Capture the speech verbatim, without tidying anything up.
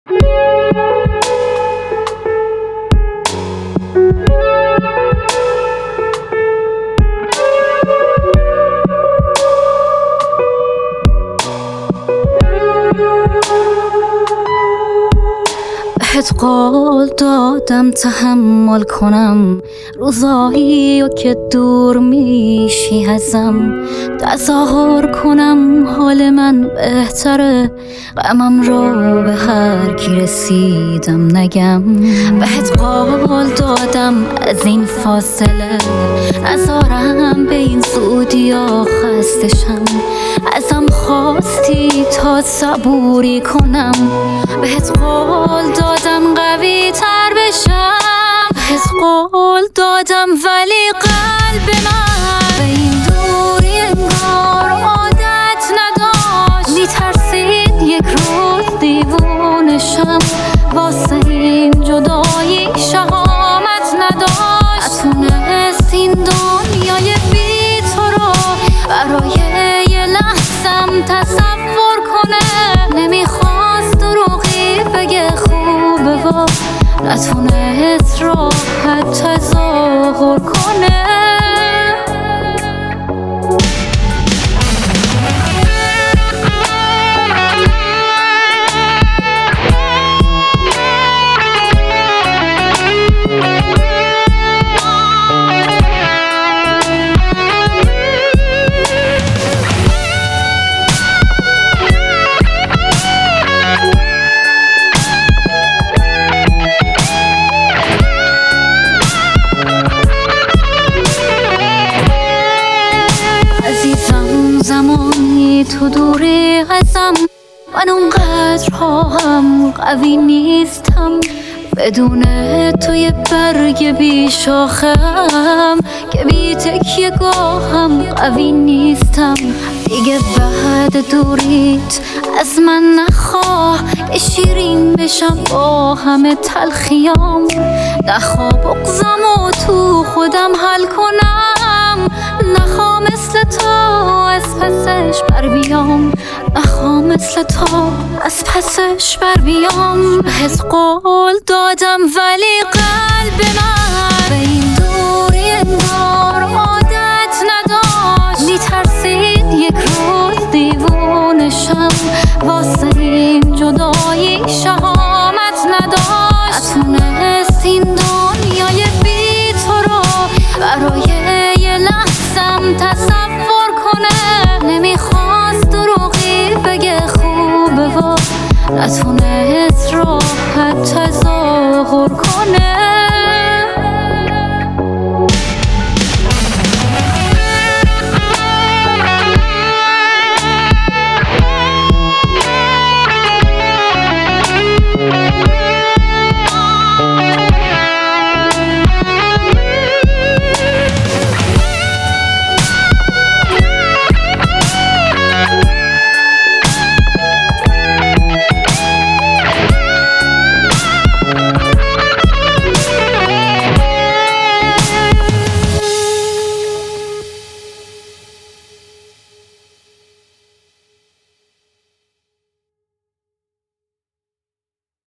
بهت قول دادم تحمل کنم روزایی و که دور میشی ازم، تظاهر کنم حال من بهتره، غمم رو به هر کی رسیدم نگم. بهت قول دادم از این فاصله نذارم به این زودی ها خستشم، ازم خواستی تا صبوری کنم، بهت قول دادم قوی تر بشم، بهت قول دادم ولی قلب من به این دوری انگار عادت نداشت، میترسید یک روز دیوونشم، واسه این جدایی شهامت نداشت، نتونست این دنیای بی تو رو برای یه لحظم تصور کنه، نمیخواست دروغی بگه خوبه و نتونست راحت تظاهر کنه. زمانی تو دوری ازم، من اونقدرها هم قوی نیستم، بدون توی برگ بی شاخم که بی تکیه گاهم قوی نیستم، دیگه بعد دوریت از من نخواه که شیرین بشم با همه تلخیام، نخواه بغضمو تو خودم حل کنم، نخواه مثل تو از پسش بر بیام، نخواه مثل تو از پسش بر بیام، بهت قول دادم ولی قلب من به این دوری انگار عادت نداشت، میترسید یک روز دیوونشم، واسه این جدایی شهامت نداشت، نتونست این دنیای بی تو رو برای یه لحظم تصور کنه، نمیخواست دروغی بگه خوبه و نتونست راحت تظاهر